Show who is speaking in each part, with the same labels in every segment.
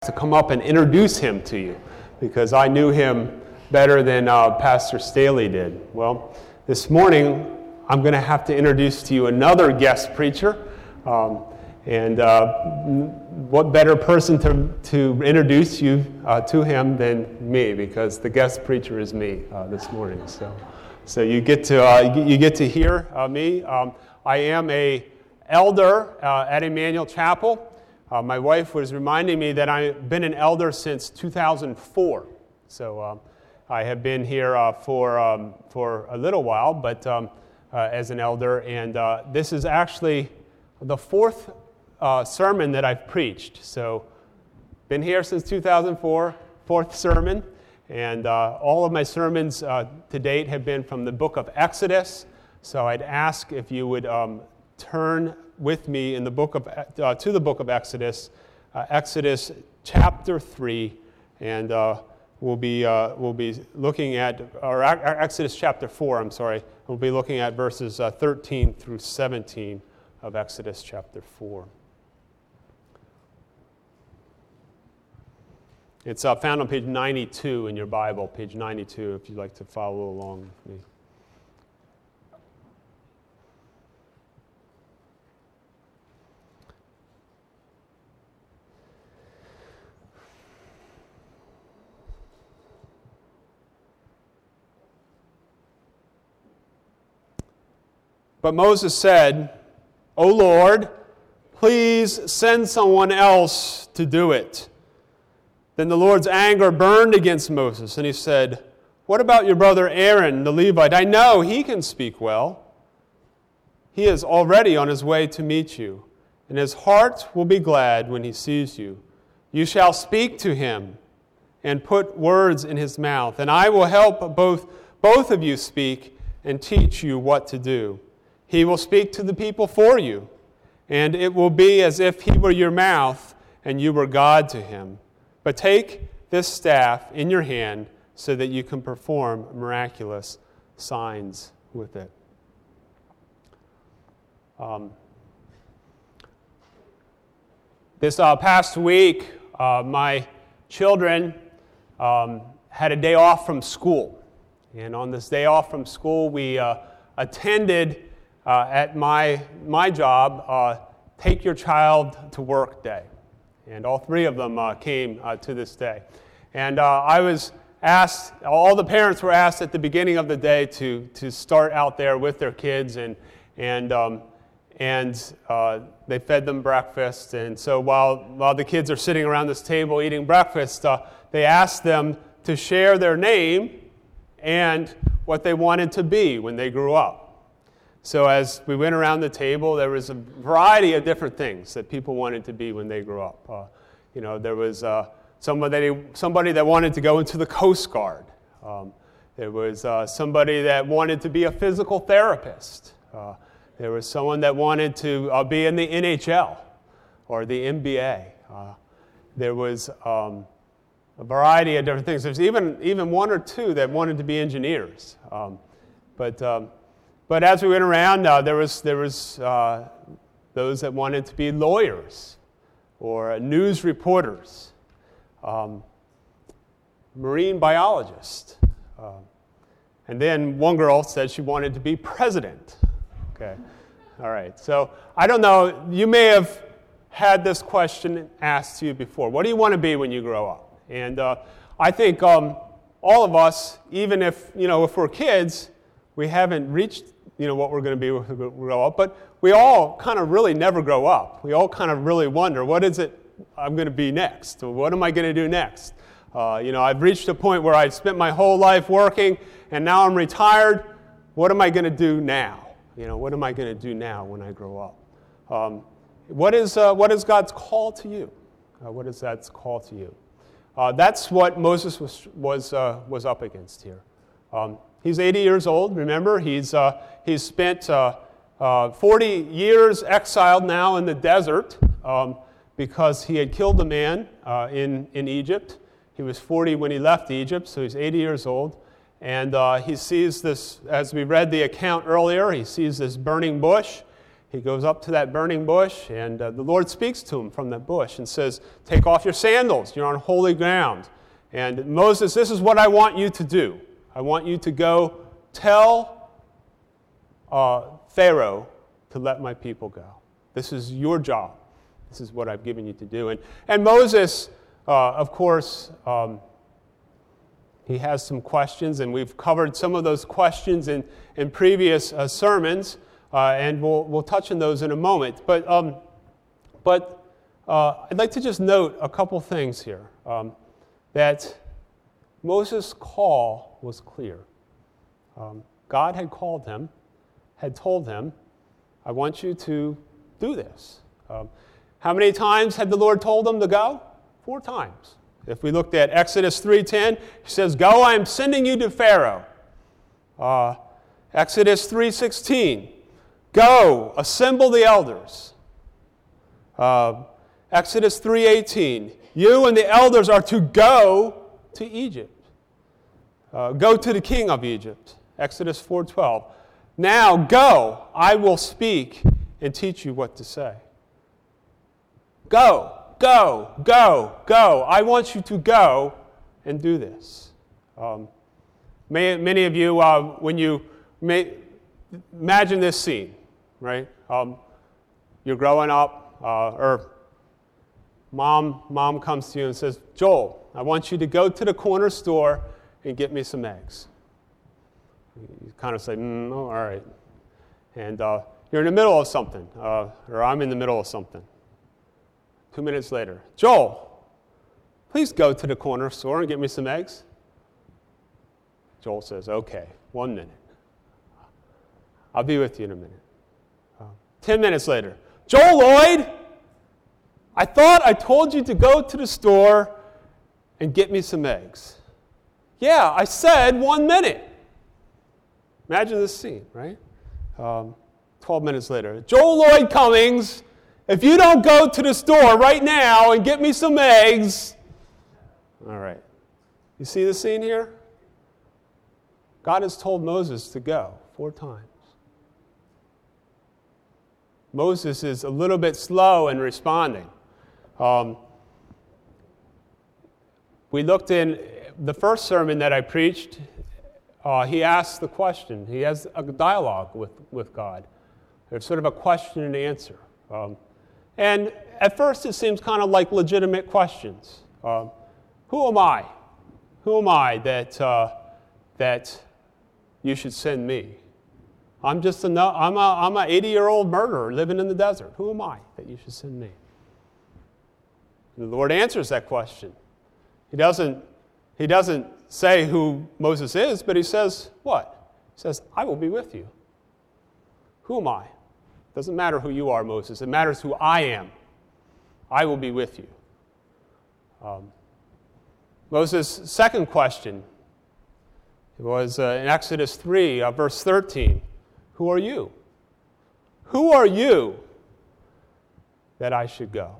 Speaker 1: to come up and introduce him to you because I knew him better than Pastor Staley did. Well, this morning I'm going to have to introduce to you another guest preacher. And what better person to introduce you to him than me, because the guest preacher is me this morning. So you get to hear me. I am an elder at Emmanuel Chapel. My wife was reminding me that I've been an elder since 2004. So I have been here for a little while, but as an elder, and this is actually the fourth sermon that I've preached. So, been here since 2004, fourth sermon, and all of my sermons to date have been from the book of Exodus. So I'd ask if you would turn with me in the book of to the book of Exodus, Exodus chapter 3, and we'll be looking at, or Exodus chapter 4. I'm sorry. We'll be looking at verses 13 through 17 of Exodus chapter 4. It's found on page 92 in your Bible, page 92, if you'd like to follow along with me. But Moses said, "O Lord, please send someone else to do it." Then the Lord's anger burned against Moses, and he said, "What about your brother Aaron, the Levite? I know he can speak well. He is already on his way to meet you, and his heart will be glad when he sees you. You shall speak to him and put words in his mouth, and I will help both of you speak and teach you what to do. He will speak to the people for you, and it will be as if he were your mouth and you were God to him. But take this staff in your hand so that you can perform miraculous signs with it." This past week, my children had a day off from school. And on this day off from school, we attended at my job, Take Your Child to Work Day. And all three of them came to this day. And I was asked, all the parents were asked at the beginning of the day to start out there with their kids, and they fed them breakfast. And so while the kids are sitting around this table eating breakfast, they asked them to share their name and what they wanted to be when they grew up. So as we went around the table, there was a variety of different things that people wanted to be when they grew up. There was somebody that wanted to go into the Coast Guard. There was somebody that wanted to be a physical therapist. There was someone that wanted to be in the NHL or the NBA. There was a variety of different things. There's even one or two that wanted to be engineers. But as we went around, there was those that wanted to be lawyers or news reporters, marine biologists. And then one girl said she wanted to be president. Okay, all right. So I don't know, you may have had this question asked to you before. What do you want to be when you grow up? And I think all of us, even if we're kids, we haven't reached what we're going to be when we grow up, but we all kind of really never grow up. We all kind of really wonder, what is it I'm going to be next? Or what am I going to do next? I've reached a point where I've spent my whole life working, and now I'm retired. What am I going to do now? What am I going to do now when I grow up? What is God's call to you? What is God's call to you? That's what Moses was up against here. He's 80 years old. Remember, he's spent 40 years exiled now in the desert because he had killed a man in Egypt. He was 40 when he left Egypt, so he's 80 years old. And he sees this, as we read the account earlier, he sees this burning bush, he goes up to that burning bush, and the Lord speaks to him from that bush and says, take off your sandals. You're on holy ground. And Moses, this is what I want you to do. I want you to go tell Pharaoh to let my people go. This is your job. This is what I've given you to do. And Moses, of course, he has some questions, and we've covered some of those questions in previous sermons, and we'll touch on those in a moment. But I'd like to just note a couple things here. That Moses' call was clear. God had called him, had told him, I want you to do this. How many times had the Lord told him to go? 4 times. If we looked at Exodus 3:10, he says, go, I am sending you to Pharaoh. Exodus 3:16, go, assemble the elders. Exodus 3:18, you and the elders are to go to Egypt. Go to the king of Egypt. Exodus 4:12, now go, I will speak and teach you what to say. Go, go, go, go. I want you to go and do this. Many of you, when you imagine this scene, right? You're growing up, or mom comes to you and says, Joel, I want you to go to the corner store and get me some eggs. You kind of say, all right. And you're in the middle of something, or I'm in the middle of something. 2 minutes later, Joel, please go to the corner store and get me some eggs. Joel says, okay, 1 minute. I'll be with you in a minute. 10 minutes later, Joel Lloyd, I thought I told you to go to the store and get me some eggs. Yeah, I said 1 minute. Imagine this scene, right? 12 minutes later, Joel Lloyd Cummings, if you don't go to the store right now and get me some eggs. All right. You see the scene here? God has told Moses to go 4 times. Moses is a little bit slow in responding. We looked in the first sermon that I preached. He asked the question. He has a dialogue with God. There's sort of a question and answer. And at first it seems kind of like legitimate questions. Who am I? Who am I that you should send me? I'm an 80-year-old murderer living in the desert. Who am I that you should send me? And the Lord answers that question. He doesn't say who Moses is, but he says what? He says, I will be with you. Who am I? It doesn't matter who you are, Moses. It matters who I am. I will be with you. Moses' second question was in Exodus 3, verse 13. Who are you? Who are you that I should go?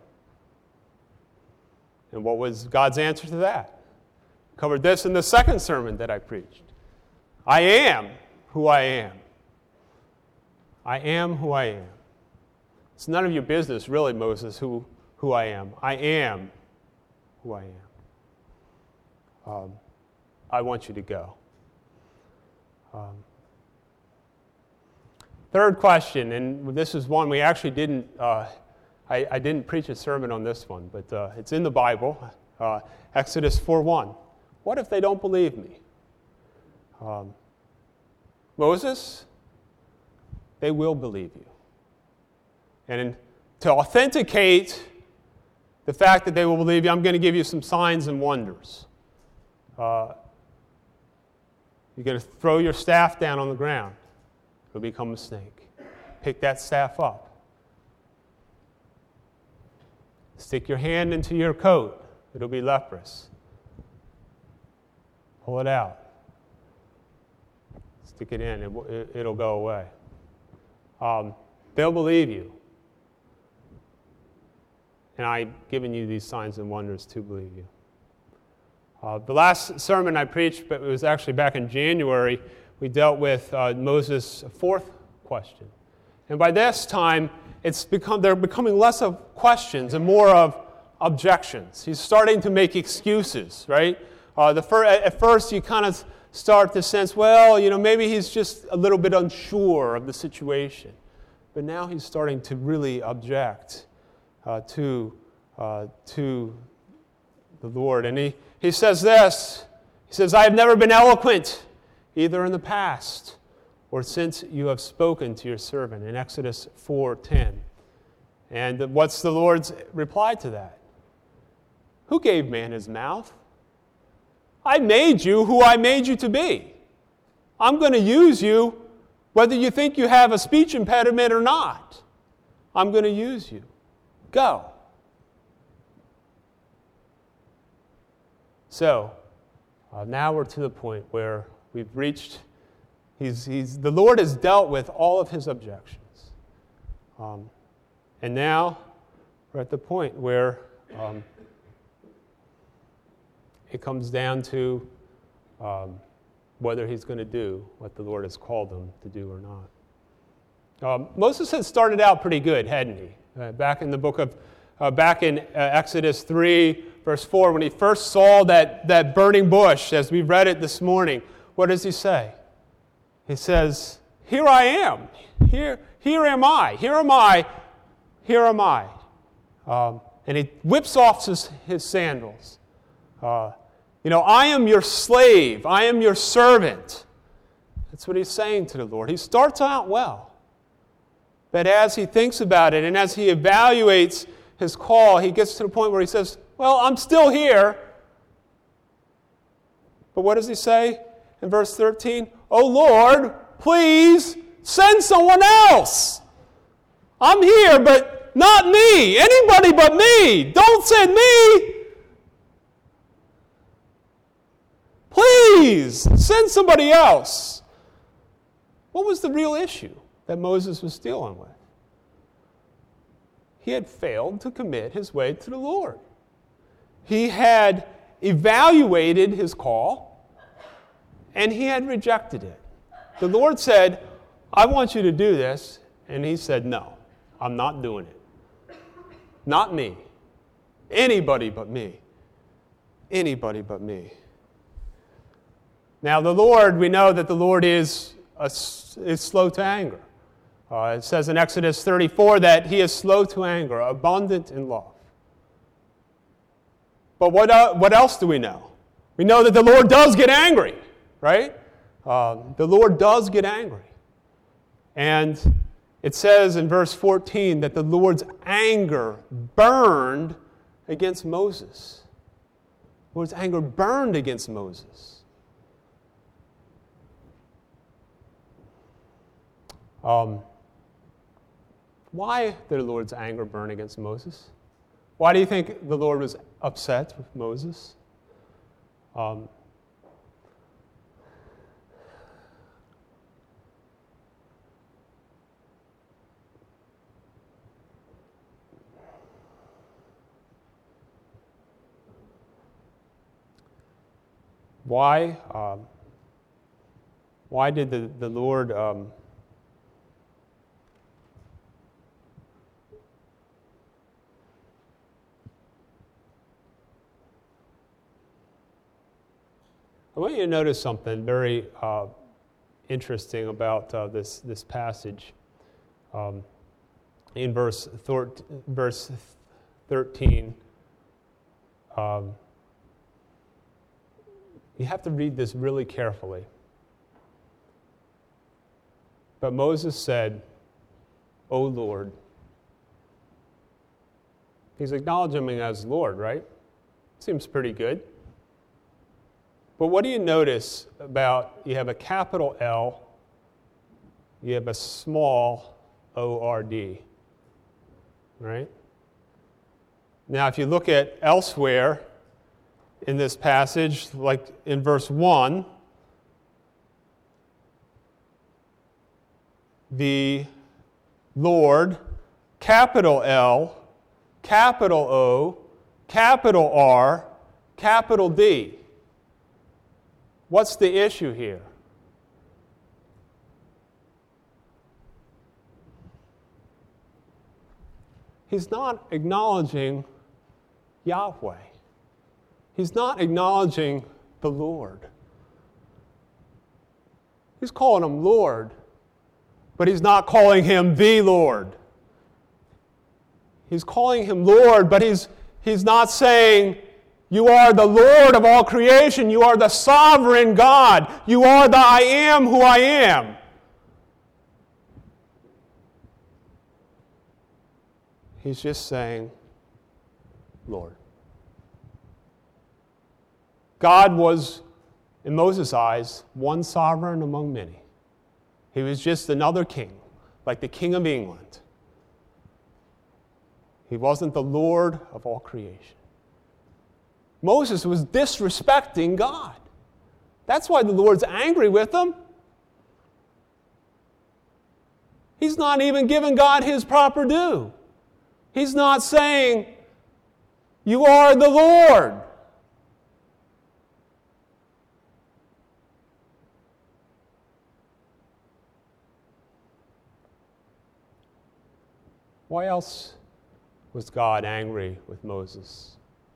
Speaker 1: And what was God's answer to that? Covered this in the second sermon that I preached. I am who I am. I am who I am. It's none of your business, really, Moses, who I am. I am who I am. I want you to go. Third question, and this is one we actually didn't, I didn't preach a sermon on this one, but it's in the Bible, Exodus 4:1. What if they don't believe me? Moses, they will believe you. And to authenticate the fact that they will believe you, I'm going to give you some signs and wonders. You're going to throw your staff down on the ground. It'll become a snake. Pick that staff up. Stick your hand into your coat. It'll be leprous. Pull it out. Stick it in. It'll go away. They'll believe you. And I've given you these signs and wonders to believe you. The last sermon I preached, but it was actually back in January, we dealt with Moses' fourth question. And by this time, they're becoming less of questions and more of objections. He's starting to make excuses, right? At first, you kind of start to sense, well, maybe he's just a little bit unsure of the situation. But now he's starting to really object to the Lord. And he says this, he says, I have never been eloquent, either in the past or since you have spoken to your servant, in Exodus 4:10. And what's the Lord's reply to that? Who gave man his mouth? I made you who I made you to be. I'm going to use you whether you think you have a speech impediment or not. I'm going to use you. Go. So, now we're to the point where we've reached, the Lord has dealt with all of his objections. And now we're at the point where it comes down to whether he's going to do what the Lord has called him to do or not. Moses had started out pretty good, hadn't he? Back in Exodus 3, verse 4, when he first saw that burning bush, as we read it this morning, what does he say? He says, here I am. Here am I. Here am I. Here am I. And he whips off his sandals. I am your slave. I am your servant. That's what he's saying to the Lord. He starts out well. But as he thinks about it and as he evaluates his call, he gets to the point where he says, well, I'm still here. But what does he say in verse 13? Oh, Lord, please send someone else. I'm here, but not me. Anybody but me. Don't send me. Please, send somebody else. What was the real issue that Moses was dealing with? He had failed to commit his way to the Lord. He had evaluated his call, and he had rejected it. The Lord said, I want you to do this. And he said, no, I'm not doing it. Not me. Anybody but me. Anybody but me. Now, the Lord, we know that the Lord is slow to anger. It says in Exodus 34 that he is slow to anger, abundant in love. But what else do we know? We know that the Lord does get angry, right? The Lord does get angry. And it says in verse 14 that the Lord's anger burned against Moses. The Lord's anger burned against Moses. Why did the Lord's anger burn against Moses? Why do you think the Lord was upset with Moses? Why did the Lord I want you to notice something very interesting about this passage. In verse 13, you have to read this really carefully. But Moses said, O Lord. He's acknowledging him as Lord, right? Seems pretty good. But what do you notice about, you have a capital L, you have a small O-R-D, right? Now, if you look at elsewhere in this passage, like in verse 1, the Lord, capital L, capital O, capital R, capital D. What's the issue here? he's not acknowledging Yahweh. He's not acknowledging the Lord. He's calling him Lord, but he's not calling him the Lord. He's calling him Lord, but he's not saying, you are the Lord of all creation. You are the sovereign God. You are the I am who I am. He's just saying, Lord. God was, in Moses' eyes, one sovereign among many. He was just another king, like the King of England. He wasn't the Lord of all creation. Moses was disrespecting God. That's why the Lord's angry with him. He's not even giving God his proper due. He's not saying, you are the Lord. Why else was God angry with Moses?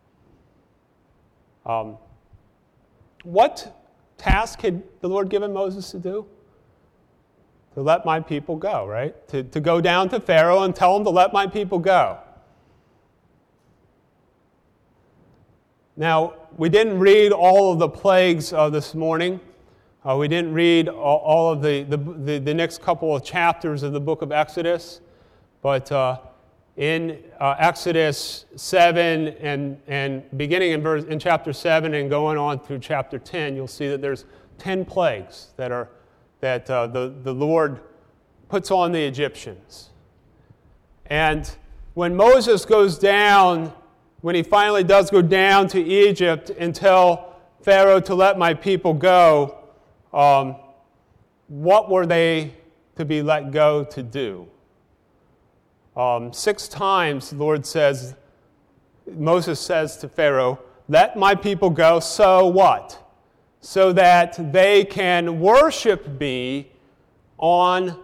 Speaker 1: What task had the Lord given Moses to do? To let my people go, right? To go down to Pharaoh and tell him to let my people go. Now, we didn't read all of the plagues this morning. We didn't read all of the next couple of chapters of the book of Exodus. But in Exodus 7 and beginning in chapter 7 and going on through chapter 10, you'll see that there's 10 plagues that the Lord puts on the Egyptians. And when Moses goes down, when he finally does go down to Egypt and tell Pharaoh to let my people go, what were they to be let go to do? 6 times the Lord says, Moses says to Pharaoh, let my people go, so what? So that they can worship me in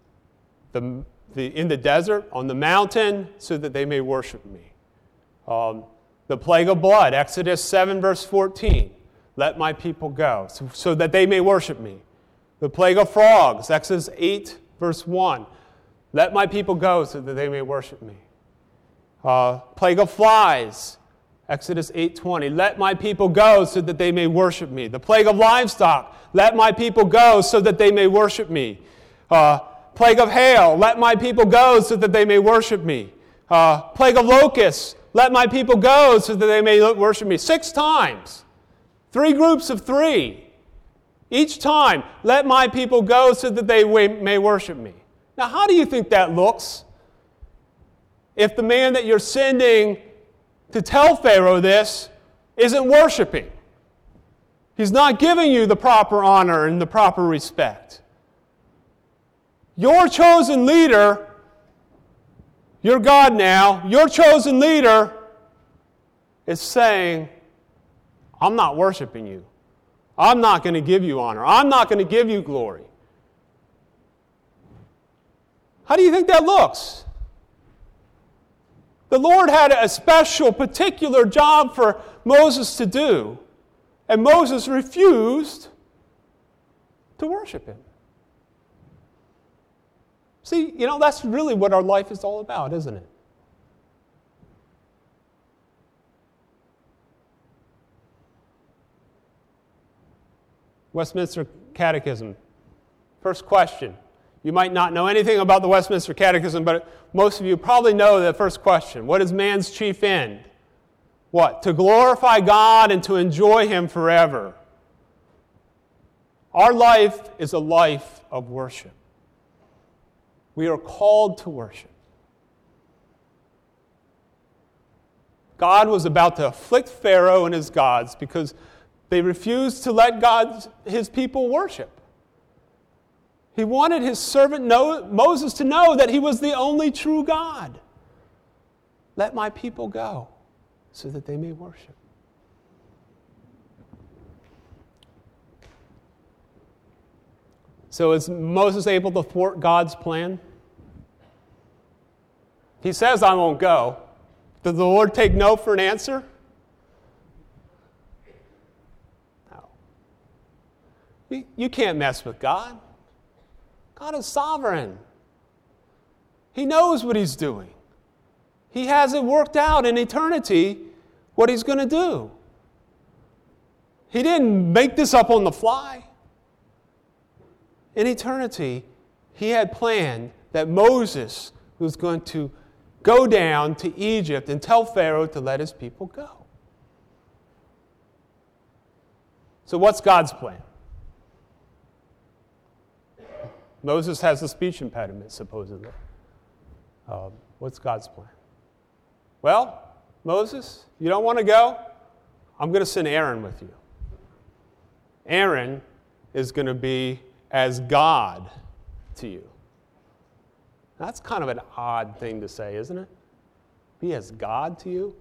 Speaker 1: the desert, on the mountain, so that they may worship me. The plague of blood, Exodus 7 verse 14, let my people go, so that they may worship me. The plague of frogs, Exodus 8 verse 1, let my people go so that they may worship me. Plague of flies, Exodus 8:20. Let my people go so that they may worship me. The plague of livestock, let my people go so that they may worship me. Plague of hail, let my people go so that they may worship me. Plague of locusts, let my people go so that they may worship me. 6 times. 3 groups of 3. Each time, let my people go so that they may worship me. Now, how do you think that looks? If the man that you're sending to tell Pharaoh this isn't worshiping. He's not giving you the proper honor and the proper respect. Your chosen leader, your God now, your chosen leader is saying, I'm not worshiping you. I'm not going to give you honor. I'm not going to give you glory. How do you think that looks? The Lord had a special, particular job for Moses to do, and Moses refused to worship him. See, that's really what our life is all about, isn't it? Westminster Catechism. First question. You might not know anything about the Westminster Catechism, but most of you probably know the first question. What is man's chief end? What? To glorify God and to enjoy Him forever. Our life is a life of worship. We are called to worship. God was about to afflict Pharaoh and his gods because they refused to let his people worship. He wanted his servant Moses to know that he was the only true God. Let my people go so that they may worship. So is Moses able to thwart God's plan? If he says, I won't go, does the Lord take no for an answer? No. You can't mess with God. God is sovereign. He knows what he's doing. He has it worked out in eternity what he's going to do. He didn't make this up on the fly. In eternity, he had planned that Moses was going to go down to Egypt and tell Pharaoh to let his people go. So what's God's plan? Moses has a speech impediment, supposedly. What's God's plan? Well, Moses, you don't want to go? I'm going to send Aaron with you. Aaron is going to be as God to you. That's kind of an odd thing to say, isn't it? Be as God to you?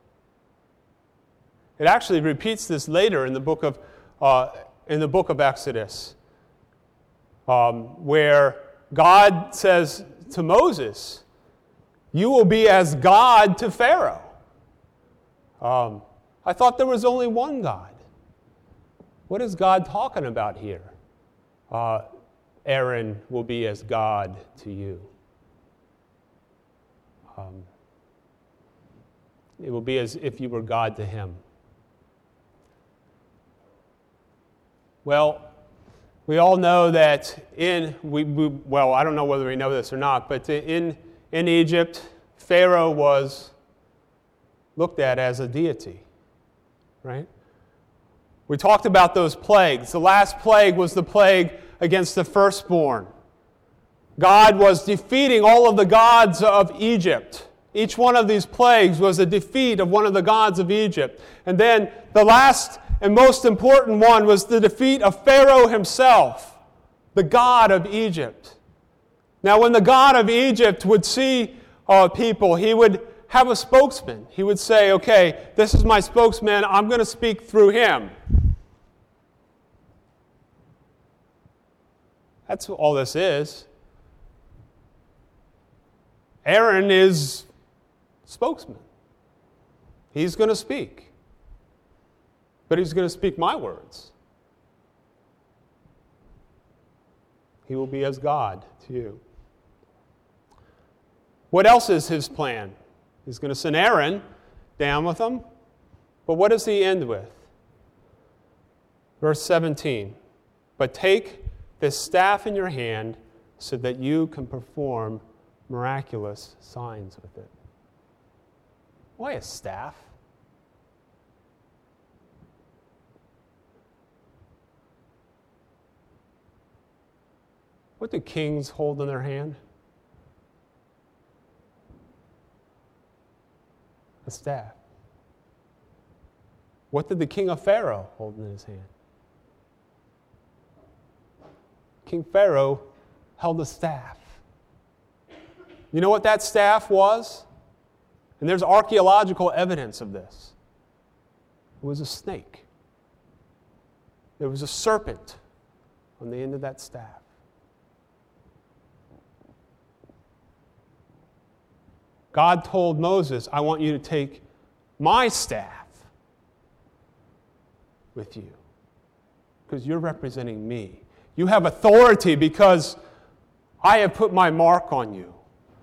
Speaker 1: It actually repeats this later in the book of Exodus, where God says to Moses, "You will be as God to Pharaoh." I thought there was only one God. What is God talking about here? Aaron will be as God to you. It will be as if you were God to him. Well, we all know that I don't know whether we know this or not, but in Egypt, Pharaoh was looked at as a deity, right? We talked about those plagues. The last plague was the plague against the firstborn. God was defeating all of the gods of Egypt. Each one of these plagues was a defeat of one of the gods of Egypt. And then the last and most important one was the defeat of Pharaoh himself, the god of Egypt. Now, when the god of Egypt would see people, he would have a spokesman. He would say, okay, this is my spokesman. I'm going to speak through him. That's all this is. Aaron is spokesman. He's going to speak. But he's going to speak my words. He will be as God to you. What else is his plan? He's going to send Aaron down with him. But what does he end with? Verse 17. But take this staff in your hand so that you can perform miraculous signs with it. Why a staff? What do kings hold in their hand? A staff. What did the king of Pharaoh hold in his hand? King Pharaoh held a staff. You know what that staff was? And there's archaeological evidence of this. It was a snake. There was a serpent on the end of that staff. God told Moses, I want you to take my staff with you because you're representing me. You have authority because I have put my mark on you.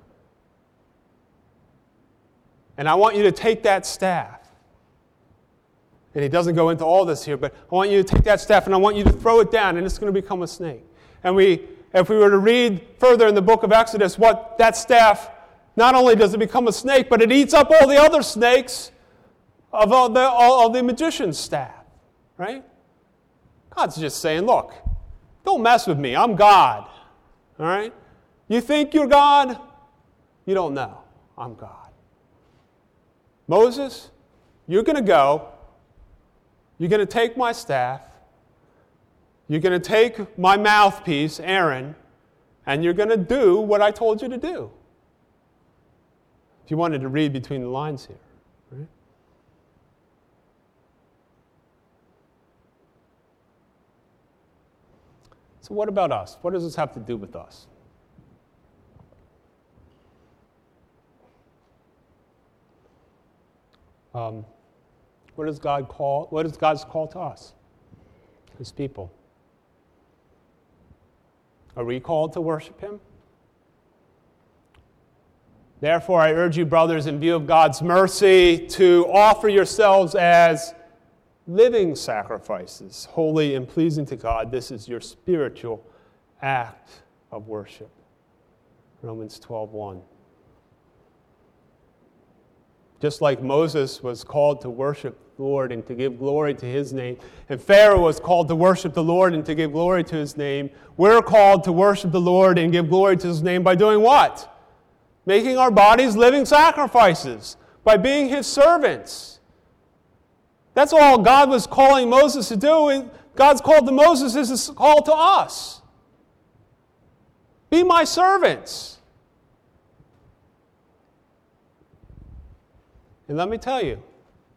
Speaker 1: And I want you to take that staff. And he doesn't go into all this here, but I want you to take that staff and I want you to throw it down and it's going to become a snake. And if we were to read further in the book of Exodus, what that staff, not only does it become a snake, but it eats up all the other snakes of all the magician's staff, right? God's just saying, look, don't mess with me. I'm God, all right? You think you're God? You don't know. I'm God. Moses, you're going to go. You're going to take my staff. You're going to take my mouthpiece, Aaron, and you're going to do what I told you to do. If you wanted to read between the lines here, right? So what about us? What does this have to do with us? What is God's call to us, His people? Are we called to worship Him? Therefore, I urge you, brothers, in view of God's mercy, to offer yourselves as living sacrifices, holy and pleasing to God. This is your spiritual act of worship. Romans 12:1. Just like Moses was called to worship the Lord and to give glory to His name, and Pharaoh was called to worship the Lord and to give glory to His name, we're called to worship the Lord and give glory to His name by doing what? Making our bodies living sacrifices, by being His servants. That's all God was calling Moses to do. And God's call to Moses is a call to us. Be my servants. And let me tell you,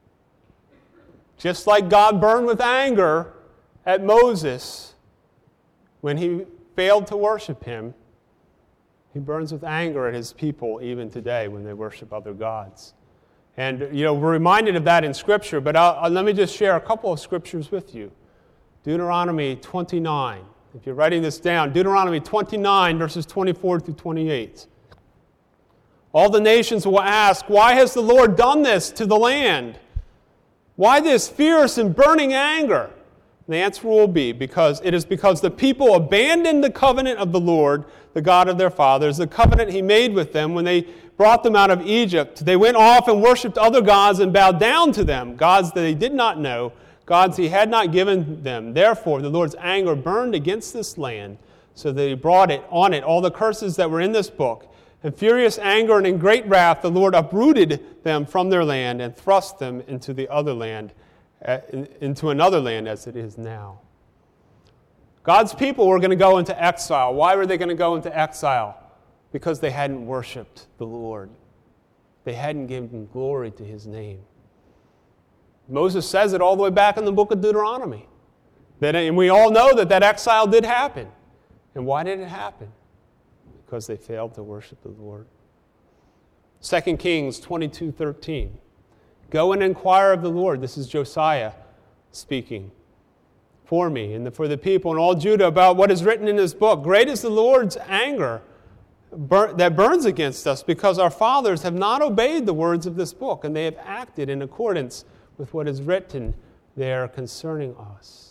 Speaker 1: just like God burned with anger at Moses when he failed to worship Him, He burns with anger at His people even today when they worship other gods. And, we're reminded of that in Scripture, but let me just share a couple of Scriptures with you. Deuteronomy 29. If you're writing this down, Deuteronomy 29, verses 24 through 28. All the nations will ask, why has the Lord done this to the land? Why this fierce and burning anger? And the answer will be, because the people abandoned the covenant of the Lord, the God of their fathers, the covenant He made with them when they brought them out of Egypt. They went off and worshipped other gods and bowed down to them, gods that they did not know, gods He had not given them. Therefore, the Lord's anger burned against this land, so that He brought on it all the curses that were in this book. In furious anger and in great wrath, the Lord uprooted them from their land and thrust them into another land as it is now. God's people were going to go into exile. Why were they going to go into exile? Because they hadn't worshiped the Lord. They hadn't given glory to His name. Moses says it all the way back in the book of Deuteronomy. And we all know that exile did happen. And why did it happen? Because they failed to worship the Lord. 2 Kings 22:13. Go and inquire of the Lord. This is Josiah speaking for me and for the people and all Judah about what is written in this book. Great is the Lord's anger that burns against us, because our fathers have not obeyed the words of this book, and they have acted in accordance with what is written there concerning us.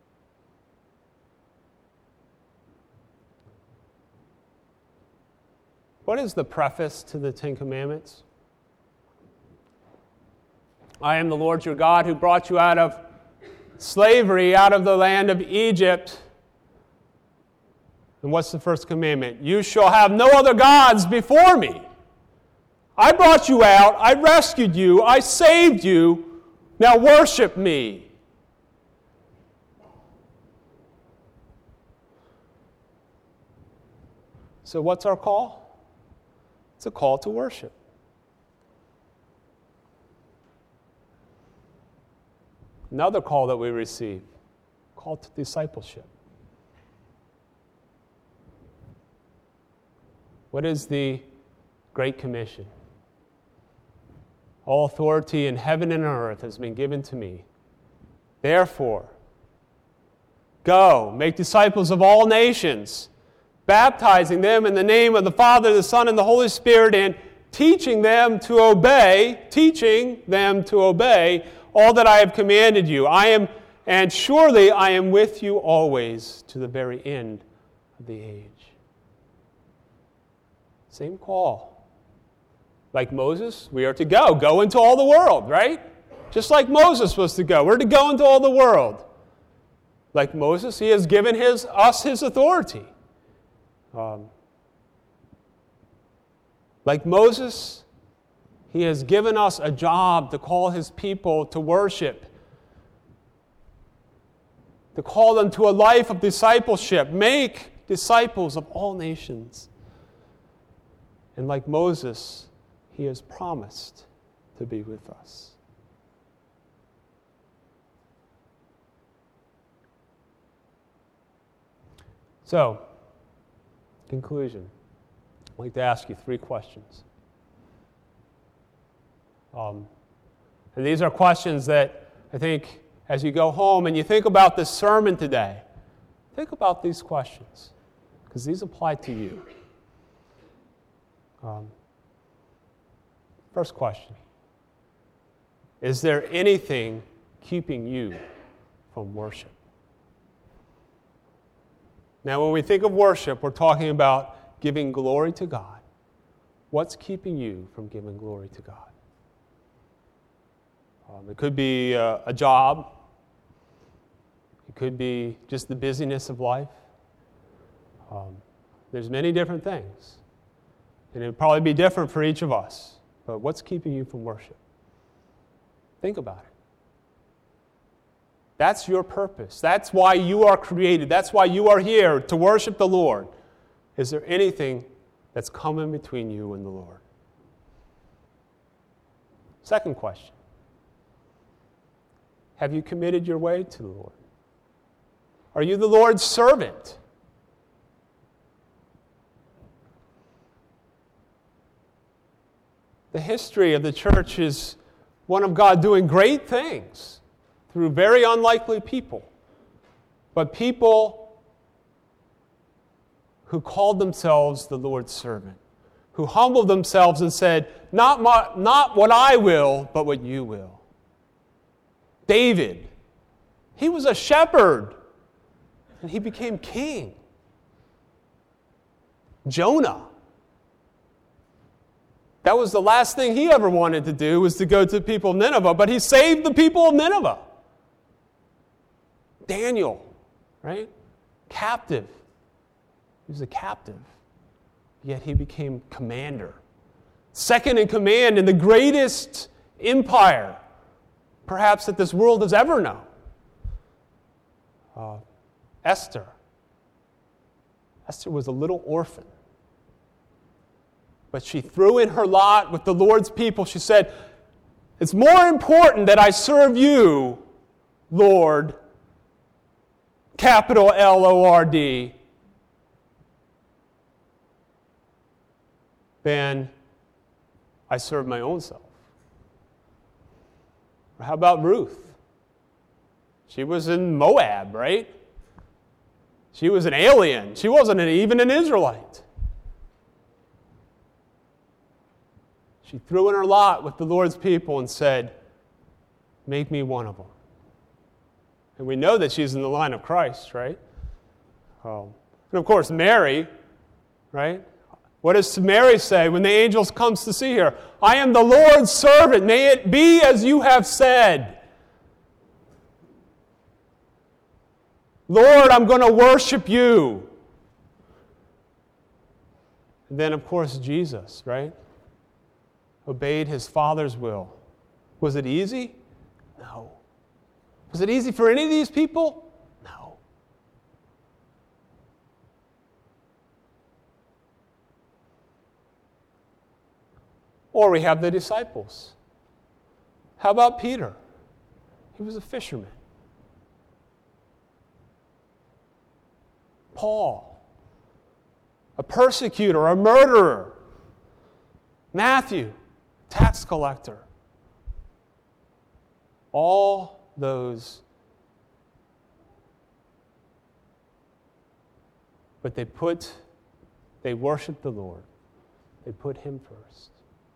Speaker 1: What is the preface to the Ten Commandments? I am the Lord your God who brought you out of slavery, out of the land of Egypt. And what's the first commandment? You shall have no other gods before me. I brought you out, I rescued you, I saved you, now worship me. So what's our call? It's a call to worship. Another call that we receive, call to discipleship. What is the Great Commission? All authority in heaven and earth has been given to me. Therefore, go, make disciples of all nations, baptizing them in the name of the Father, the Son, and the Holy Spirit, and teaching them to obey all that I have commanded you. And surely I am with you always to the very end of the age. Same call. Like Moses, we are to go into all the world, right? Just like Moses was to go. We're to go into all the world. Like Moses, He has given us His authority. Like Moses, He has given us a job to call His people to worship, to call them to a life of discipleship, make disciples of all nations. And like Moses, He has promised to be with us. So, conclusion. I'd like to ask you 3 questions. And these are questions that I think as you go home and you think about this sermon today, think about these questions, because these apply to you. First question: is there anything keeping you from worship? Now, when we think of worship, we're talking about giving glory to God. What's keeping you from giving glory to God? It could be a job. It could be just the busyness of life. There's many different things. And it would probably be different for each of us. But what's keeping you from worship? Think about it. That's your purpose. That's why you are created. That's why you are here, to worship the Lord. Is there anything that's coming between you and the Lord? Second question: have you committed your way to the Lord? Are you the Lord's servant? The history of the church is one of God doing great things through very unlikely people, but people who called themselves the Lord's servant, who humbled themselves and said, not what I will, but what you will. David, he was a shepherd, and he became king. Jonah, that was the last thing he ever wanted to do, was to go to the people of Nineveh, but he saved the people of Nineveh. Daniel, right? Captive. He was a captive, yet he became commander. Second in command in the greatest empire, perhaps, that this world has ever known. Esther. Esther was a little orphan. But she threw in her lot with the Lord's people. She said, it's more important that I serve you, Lord, capital Lord, than I serve my own self. Or how about Ruth? She was in Moab, right? She was an alien. She wasn't even an Israelite. She threw in her lot with the Lord's people and said, make me one of them. And we know that she's in the line of Christ, right? And of course, Mary, right? What does Mary say when the angel comes to see her? I am the Lord's servant. May it be as you have said. Lord, I'm going to worship you. And then, of course, Jesus, right? Obeyed his Father's will. Was it easy? No. Was it easy for any of these people? No. Or we have the disciples. How about Peter? He was a fisherman. Paul, a persecutor, a murderer. Matthew, tax collector. All those. But they worshiped the Lord. They put him first.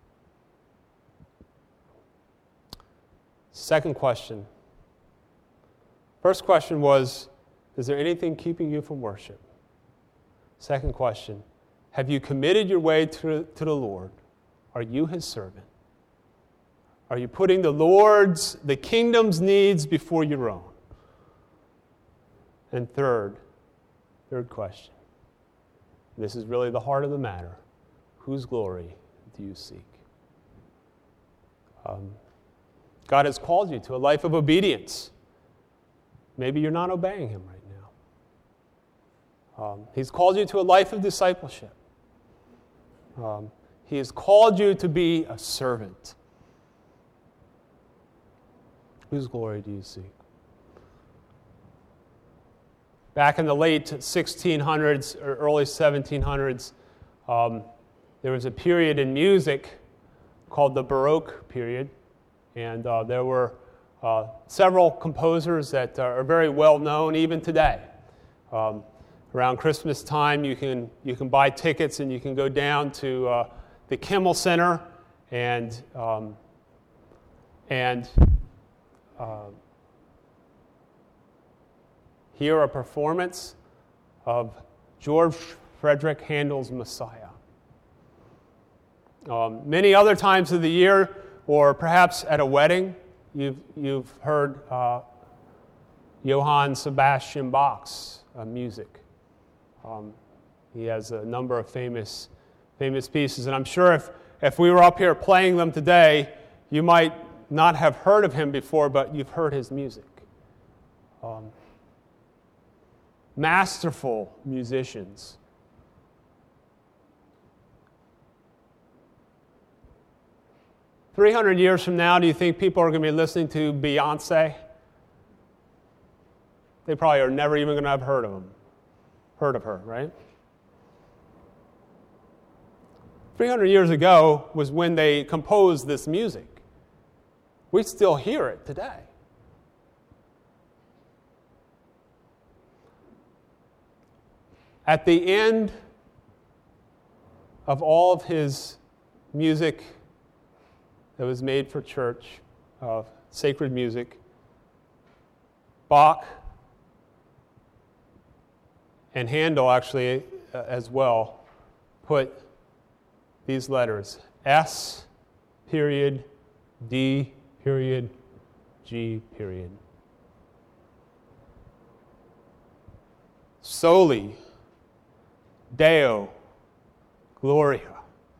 Speaker 1: Second question. First question was, is there anything keeping you from worship? Second question, have you committed your way to the Lord? Are you his servant? Are you putting the kingdom's needs before your own? And third question. This is really the heart of the matter. Whose glory do you seek? God has called you to a life of obedience. Maybe you're not obeying him right now. He's called you to a life of discipleship. He has called you to be a servant. Whose glory do you seek? Back in the late 1600s or early 1700s, there was a period in music called the Baroque period. And there were several composers that are very well known even today. Around Christmas time, you can buy tickets and you can go down to the Kimmel Center and hear a performance of George Frederick Handel's Messiah. Many other times of the year, or perhaps at a wedding, you've heard Johann Sebastian Bach's music. He has a number of famous pieces, and I'm sure if we were up here playing them today, you might not have heard of him before, but you've heard his music. Masterful musicians. "300 years from now, do you think people are going to be listening to Beyonce? They probably are never even going to have heard of her, right? 300 years ago was when they composed this music. We still hear it today. At the end of all of his music that was made for church, of sacred music, Bach and Handel actually as well put these letters, S period, D period, G period. Soli Deo Gloria.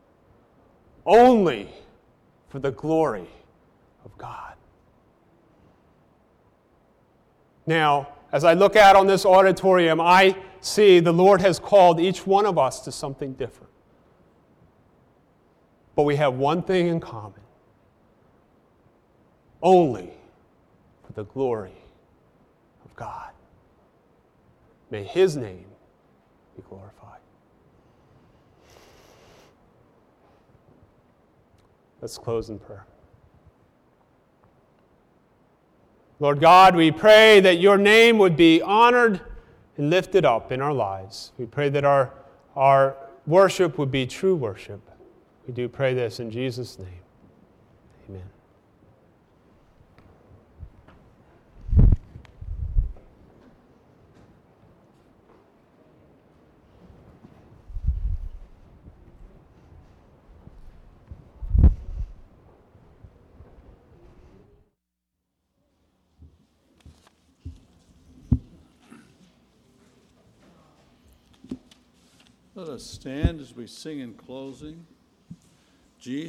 Speaker 1: Only for the glory of God. Now, as I look out on this auditorium, I see the Lord has called each one of us to something different. But we have one thing in common. Only for the glory of God. May His name be glorified. Let's close in prayer. Lord God, we pray that your name would be honored and lifted up in our lives. We pray that our worship would be true worship. We do pray this in Jesus' name. Amen.
Speaker 2: Let us stand as we sing in closing.